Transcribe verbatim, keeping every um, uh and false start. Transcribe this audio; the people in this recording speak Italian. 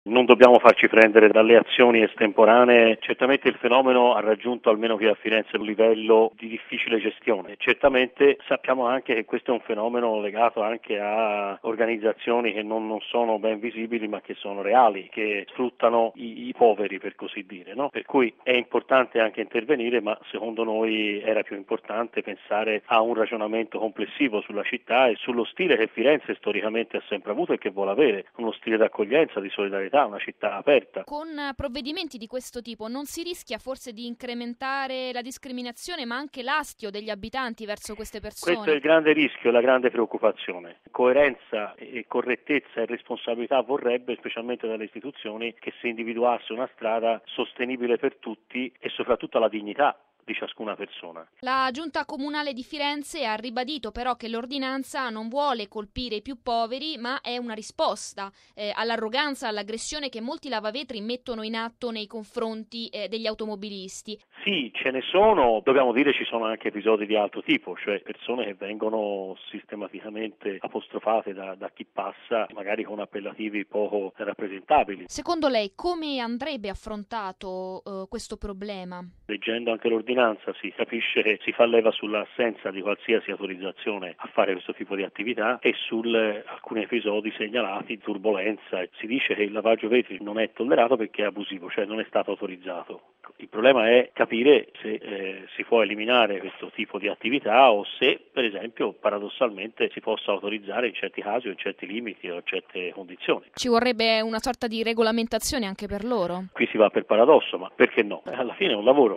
Non dobbiamo farci prendere dalle azioni estemporanee. Certamente il fenomeno ha raggiunto, almeno qui a Firenze, un livello di difficile gestione. Certamente sappiamo anche che questo è un fenomeno legato anche a organizzazioni che non, non sono ben visibili ma che sono reali, che sfruttano i, i poveri, per così dire, no? Per cui è importante anche intervenire, ma secondo noi era più importante pensare a un ragionamento complessivo sulla città e sullo stile che Firenze storicamente ha sempre avuto e che vuole avere, uno stile d'accoglienza, di solidarietà, una città aperta. Con provvedimenti di questo tipo non si rischia forse di incrementare la discriminazione ma anche l'astio degli abitanti verso queste persone? Questo è il grande rischio e la grande preoccupazione. Coerenza e correttezza e responsabilità vorrebbe, specialmente dalle istituzioni, che si individuasse una strada sostenibile per tutti e soprattutto alla dignità di ciascuna persona. La Giunta Comunale di Firenze ha ribadito però che l'ordinanza non vuole colpire i più poveri, ma è una risposta eh, all'arroganza, all'aggressione che molti lavavetri mettono in atto nei confronti eh, degli automobilisti. Sì, ce ne sono, dobbiamo dire ci sono anche episodi di altro tipo, cioè persone che vengono sistematicamente apostrofate da, da chi passa, magari con appellativi poco rappresentabili. Secondo lei come andrebbe affrontato eh, questo problema? Leggendo anche l'ordinanza si capisce che si fa leva sull'assenza di qualsiasi autorizzazione a fare questo tipo di attività e su alcuni episodi segnalati, turbolenza. Si dice che il lavaggio vetri non è tollerato perché è abusivo, cioè non è stato autorizzato. Il problema è capire se eh, si può eliminare questo tipo di attività o se, per esempio, paradossalmente si possa autorizzare in certi casi o in certi limiti o in certe condizioni. Ci vorrebbe una sorta di regolamentazione anche per loro? Qui si va per paradosso, ma perché no? Alla fine è un lavoro.